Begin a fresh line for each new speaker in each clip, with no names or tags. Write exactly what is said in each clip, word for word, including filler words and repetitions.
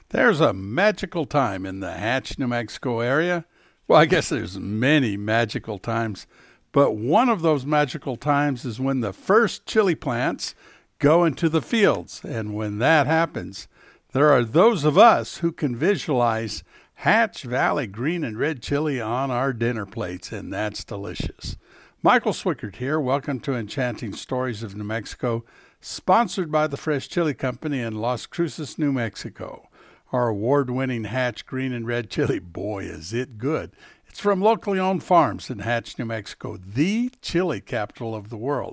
There's a magical time in the Hatch, New Mexico area. Well, I guess there's many magical times, but one of those magical times is when the first chili plants go into the fields. And when that happens, there are those of us who can visualize Hatch Valley green and red chili on our dinner plates, and that's delicious. Michael Swickert here. Welcome to Enchanting Stories of New Mexico, sponsored by the Fresh Chili Company in Las Cruces, New Mexico. Our award-winning Hatch green and red chili, boy, is it good. It's from locally owned farms in Hatch, New Mexico, the chili capital of the world.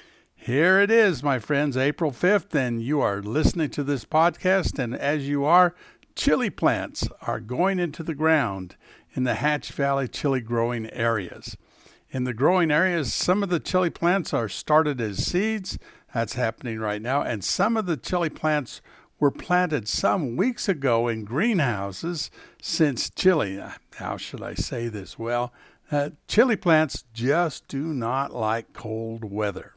Here it is, my friends, April fifth, and you are listening to this podcast, and as you are, chili plants are going into the ground in the Hatch Valley chili growing areas. In the growing areas, some of the chili plants are started as seeds. That's happening right now, and some of the chili plants were planted some weeks ago in greenhouses since chili, how should I say this? Well, uh, chili plants just do not like cold weather.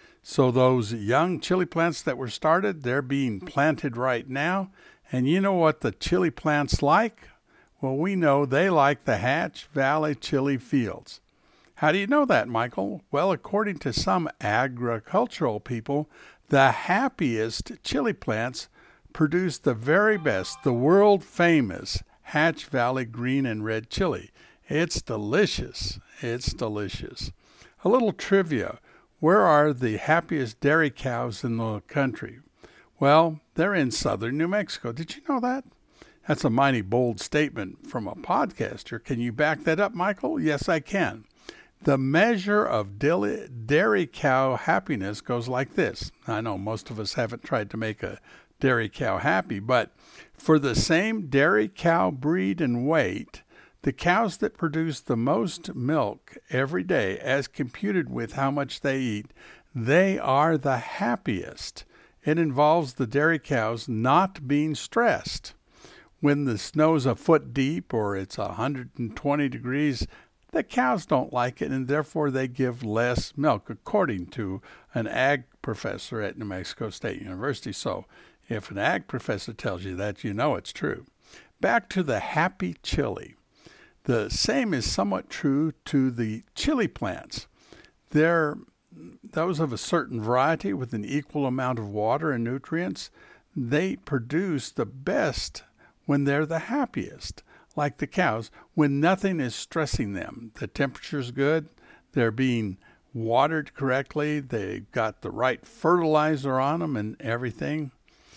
So those young chili plants that were started, they're being planted right now. And you know what the chili plants like? Well, we know they like the Hatch Valley chili fields. How do you know that, Michael? Well, according to some agricultural people, the happiest chili plants produce the very best, the world-famous Hatch Valley green and red chili. It's delicious. It's delicious. A little trivia. Where are the happiest dairy cows in the country? Well, they're in southern New Mexico. Did you know that? That's a mighty bold statement from a podcaster. Can you back that up, Michael? Yes, I can. The measure of dairy cow happiness goes like this. I know most of us haven't tried to make a dairy cow happy, but for the same dairy cow breed and weight, the cows that produce the most milk every day, as computed with how much they eat, they are the happiest. It involves the dairy cows not being stressed. When the snow's a foot deep or it's one hundred twenty degrees, the cows don't like it, and therefore they give less milk, according to an ag professor at New Mexico State University. So if an ag professor tells you that, you know it's true. Back to the happy chili. The same is somewhat true to the chili plants. They're those of a certain variety with an equal amount of water and nutrients. They produce the best when they're the happiest, like the cows, when nothing is stressing them. The temperature's good, they're being watered correctly, they've got the right fertilizer on them and everything.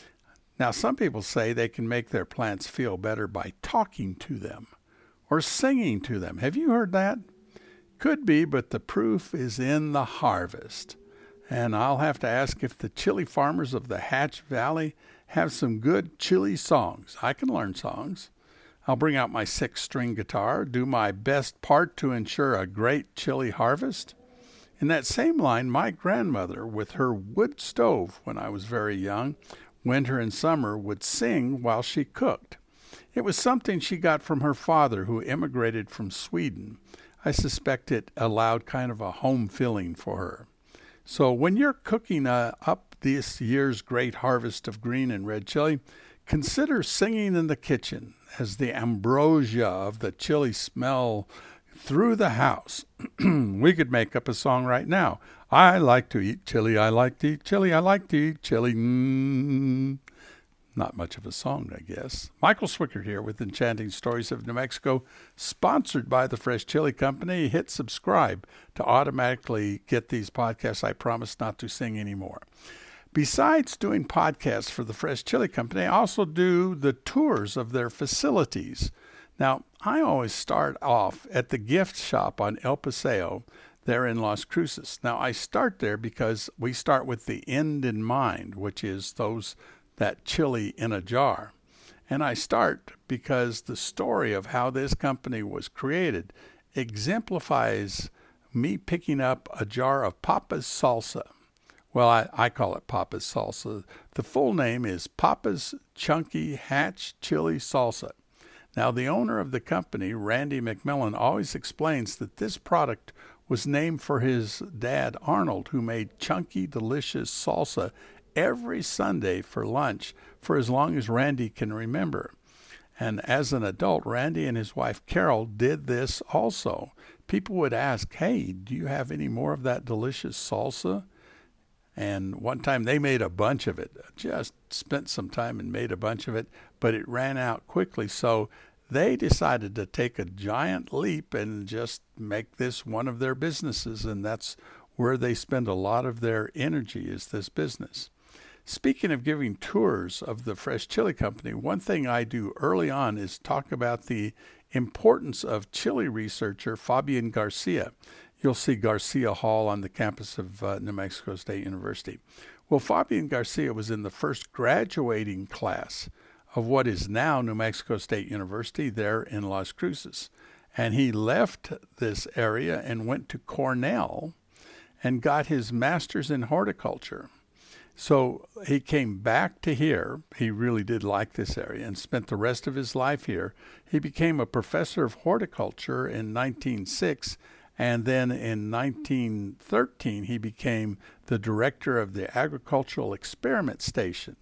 Now, some people say they can make their plants feel better by talking to them or singing to them. Have you heard that? Could be, but the proof is in the harvest. And I'll have to ask if the chili farmers of the Hatch Valley have some good chili songs. I can learn songs. I'll bring out my six-string guitar, do my best part to ensure a great chili harvest. In that same line, my grandmother, with her wood stove when I was very young, winter and summer, would sing while she cooked. It was something she got from her father, who immigrated from Sweden. I suspect it allowed kind of a home feeling for her. So when you're cooking uh, up this year's great harvest of green and red chili, consider singing in the kitchen as the ambrosia of the chili smell through the house. We could make up a song right now. I like to eat chili, I like to eat chili, I like to eat chili. Mm. Not much of a song, I guess. Michael Swickert here with Enchanting Stories of New Mexico, sponsored by the Fresh Chili Company. Hit subscribe to automatically get these podcasts. I promise not to sing anymore. Besides doing podcasts for the Fresh Chili Company, I also do the tours of their facilities. Now, I always start off at the gift shop on El Paseo, there in Las Cruces. Now, I start there because we start with the end in mind, which is those that chili in a jar. And I start because the story of how this company was created exemplifies me picking up a jar of Papa's Salsa. Well, I, I call it Papa's Salsa. The full name is Papa's Chunky Hatch Chili Salsa. Now, the owner of the company, Randy McMillan, always explains that this product was named for his dad, Arnold, who made chunky, delicious salsa every Sunday for lunch for as long as Randy can remember. And as an adult, Randy and his wife Carol did this also. People would ask, hey, do you have any more of that delicious salsa? And one time they made a bunch of it, just spent some time and made a bunch of it, but it ran out quickly. So they decided to take a giant leap and just make this one of their businesses. And that's where they spend a lot of their energy, is this business. Speaking of giving tours of the Fresh Chili Company, one thing I do early on is talk about the importance of chili researcher Fabian Garcia. You'll see Garcia Hall on the campus of uh, New Mexico State University. Well, Fabian Garcia was in the first graduating class of what is now New Mexico State University there in Las Cruces. And he left this area and went to Cornell and got his master's in horticulture. So he came back to here. He really did like this area and spent the rest of his life here. He became a professor of horticulture in nineteen oh six, and then in nineteen thirteen he became the director of the Agricultural Experiment Station.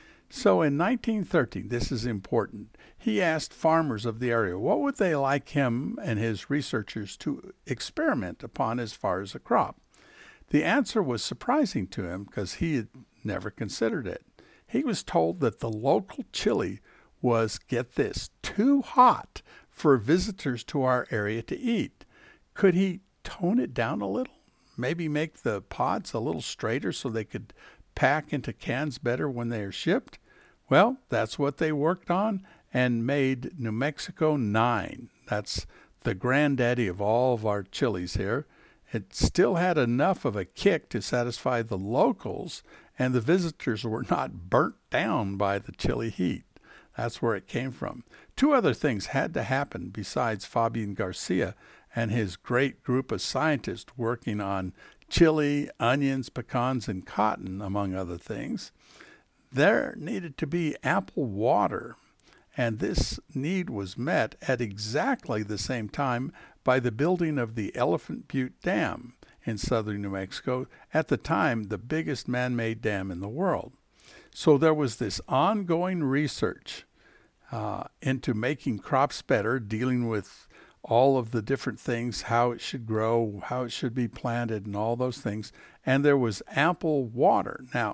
So in nineteen thirteen, this is important, he asked farmers of the area what would they like him and his researchers to experiment upon as far as a crop. The answer was surprising to him because he had never considered it. He was told that the local chili was, get this, too hot for visitors to our area to eat. Could he tone it down a little? Maybe make the pods a little straighter so they could pack into cans better when they are shipped? Well, that's what they worked on and made New Mexico nine. That's the granddaddy of all of our chilies here. It still had enough of a kick to satisfy the locals, and the visitors were not burnt down by the chili heat. That's where it came from. Two other things had to happen besides Fabian Garcia and his great group of scientists working on chili, onions, pecans, and cotton, among other things. There needed to be ample water, and this need was met at exactly the same time by the building of the Elephant Butte Dam in southern New Mexico, at the time the biggest man-made dam in the world. So there was this ongoing research uh, into making crops better, dealing with all of the different things, how it should grow, how it should be planted, and all those things. And there was ample water. Now,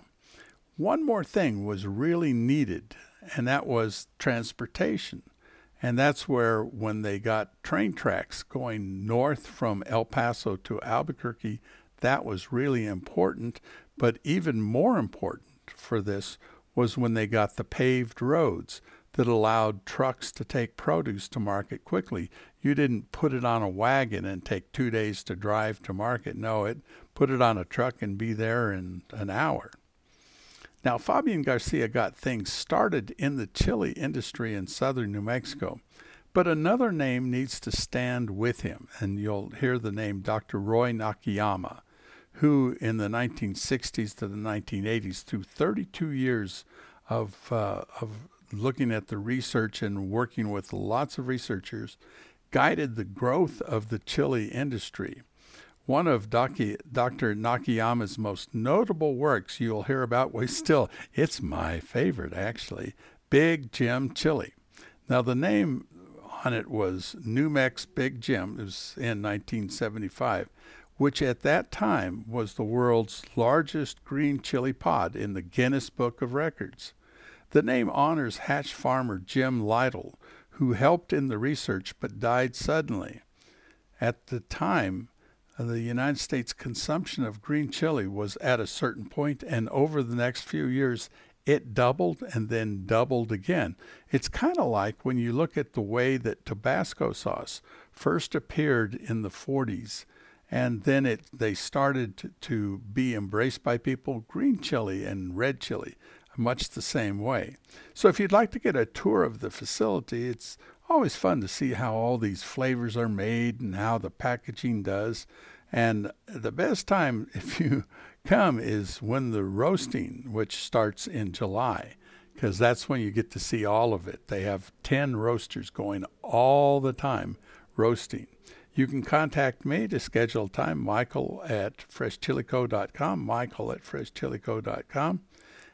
one more thing was really needed, and that was transportation. And that's where, when they got train tracks going north from El Paso to Albuquerque, that was really important. But even more important for this was when they got the paved roads that allowed trucks to take produce to market quickly. You didn't put it on a wagon and take two days to drive to market. No, it put it on a truck and be there in an hour. Now, Fabian Garcia got things started in the chili industry in southern New Mexico, but another name needs to stand with him, and you'll hear the name Doctor Roy Nakayama, who in the nineteen sixties to the nineteen eighties, through thirty-two years of, uh, of looking at the research and working with lots of researchers, guided the growth of the chili industry. One of Doctor Nakayama's most notable works you'll hear about, well, still, it's my favorite actually, Big Jim Chili. Now the name on it was New Mex Big Jim. It was in nineteen seventy-five, which at that time was the world's largest green chili pod in the Guinness Book of Records. The name honors hatch farmer Jim Lytle, who helped in the research but died suddenly. At the time, the United States consumption of green chili was at a certain point, and over the next few years, it doubled and then doubled again. It's kind of like when you look at the way that Tabasco sauce first appeared in the forties, and then it they started to, to be embraced by people. Green chili and red chili, much the same way. So if you'd like to get a tour of the facility, it's always fun to see how all these flavors are made and how the packaging does. And the best time, if you come, is when the roasting, which starts in July, because that's when you get to see all of it. They have ten roasters going all the time roasting. You can contact me to schedule time, Michael at fresh chili co dot com, Michael at fresh chili co dot com.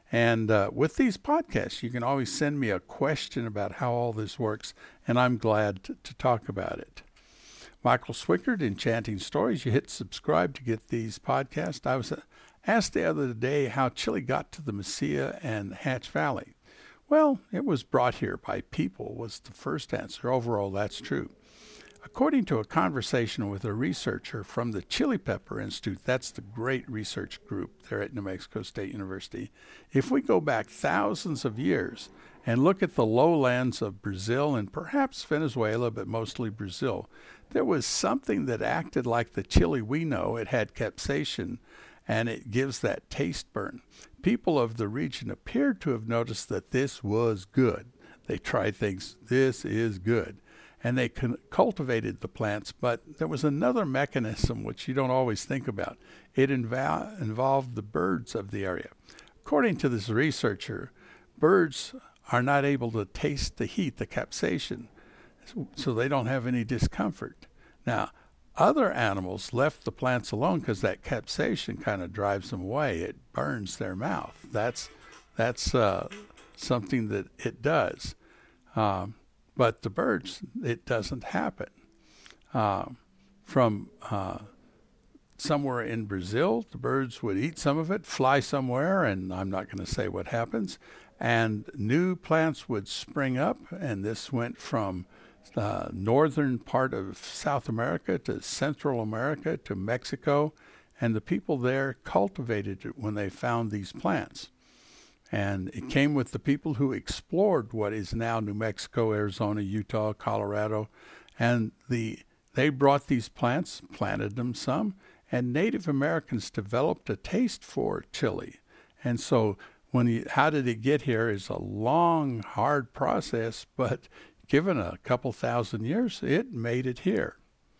And uh, with these podcasts, you can always send me a question about how all this works, and I'm glad to, to talk about it. Michael Swickard, Enchanting Stories. You hit subscribe to get these podcasts. I was uh, asked the other day how chili got to the Mesilla and Hatch Valley. Well, it was brought here by people was the first answer. Overall, that's true. According to a conversation with a researcher from the Chili Pepper Institute, that's the great research group there at New Mexico State University, if we go back thousands of years and look at the lowlands of Brazil and perhaps Venezuela, but mostly Brazil, there was something that acted like the chili we know. It had capsaicin, and it gives that taste burn. People of the region appeared to have noticed that this was good. They tried things, this is good. And they con- cultivated the plants, but there was another mechanism which you don't always think about. It invo- involved the birds of the area. According to this researcher, birds are not able to taste the heat, the capsaicin, so they don't have any discomfort. Now, other animals left the plants alone because that capsaicin kind of drives them away. It burns their mouth. That's that's uh, something that it does. Um, But the birds, it doesn't happen. Uh, from uh, somewhere in Brazil, the birds would eat some of it, fly somewhere, and I'm not going to say what happens, and new plants would spring up, and this went from uh, northern part of South America to Central America to Mexico, and the people there cultivated it when they found these plants. And it came with the people who explored what is now New Mexico, Arizona, Utah, Colorado. And the they brought these plants, planted them some, and Native Americans developed a taste for chili. And so when you, how did it get here is a long, hard process, but given a couple thousand years, it made it here.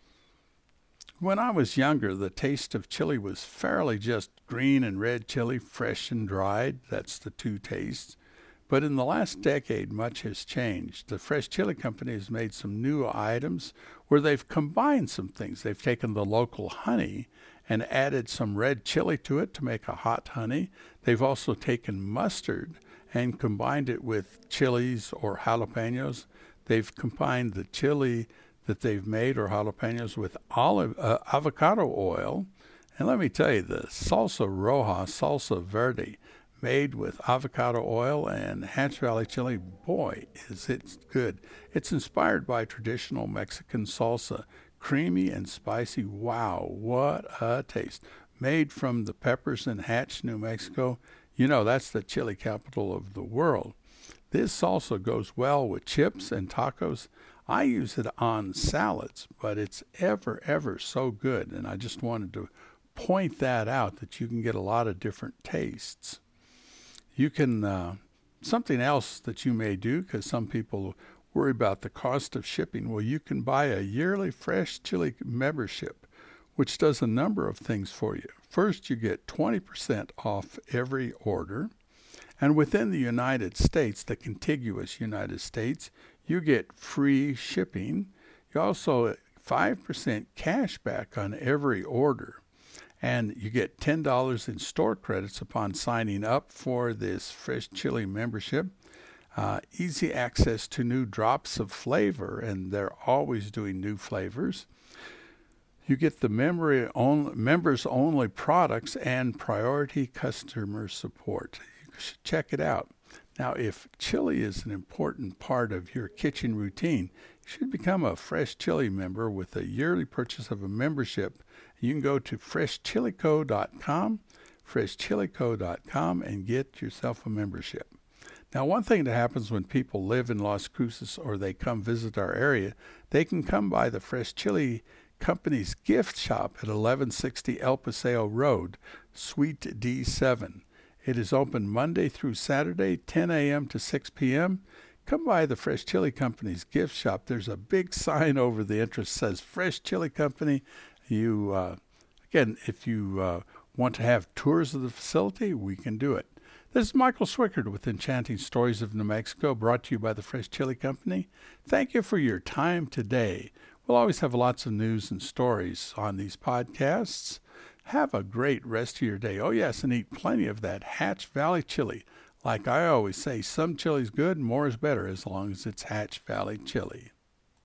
When I was younger, the taste of chili was fairly just green and red chili, fresh and dried. That's the two tastes. But in the last decade, much has changed. The Fresh Chili Company has made some new items where they've combined some things. They've taken the local honey and added some red chili to it to make a hot honey. They've also taken mustard and combined it with chilies or jalapenos. They've combined the chili that they've made, or jalapenos, with olive uh, avocado oil. And let me tell you, the salsa roja, salsa verde, made with avocado oil and Hatch Valley chili, boy, is it good. It's inspired by traditional Mexican salsa, creamy and spicy. Wow, what a taste. Made from the peppers in Hatch, New Mexico. You know, that's the chili capital of the world. This salsa goes well with chips and tacos. I use it on salads, but it's ever, ever so good. And I just wanted to point that out, that you can get a lot of different tastes. You can, uh, something else that you may do, because some people worry about the cost of shipping. Well, you can buy a yearly Fresh Chili membership, which does a number of things for you. First, you get twenty percent off every order. And within the United States, the contiguous United States, you get free shipping. You also get five percent cash back on every order. And you get ten dollars in store credits upon signing up for this Fresh Chili membership. Uh, easy access to new drops of flavor, and they're always doing new flavors. You get the memory only, members-only products and priority customer support. You should check it out. Now, if chili is an important part of your kitchen routine, you should become a Fresh Chili member with a yearly purchase of a membership. You can go to fresh chili co dot com, fresh chili co dot com, and get yourself a membership. Now, one thing that happens when people live in Las Cruces or they come visit our area, they can come by the Fresh Chili Company's gift shop at eleven sixty El Paseo Road, Suite D seven. It is open Monday through Saturday, ten a.m. to six p.m. Come by the Fresh Chili Company's gift shop. There's a big sign over the entrance that says Fresh Chili Company. You, uh, again, if you uh, want to have tours of the facility, we can do it. This is Michael Swickard with Enchanting Stories of New Mexico, brought to you by the Fresh Chili Company. Thank you for your time today. We'll always have lots of news and stories on these podcasts. Have a great rest of your day. Oh, yes, and eat plenty of that Hatch Valley chili. Like I always say, some chili's good, more is better as long as it's Hatch Valley chili.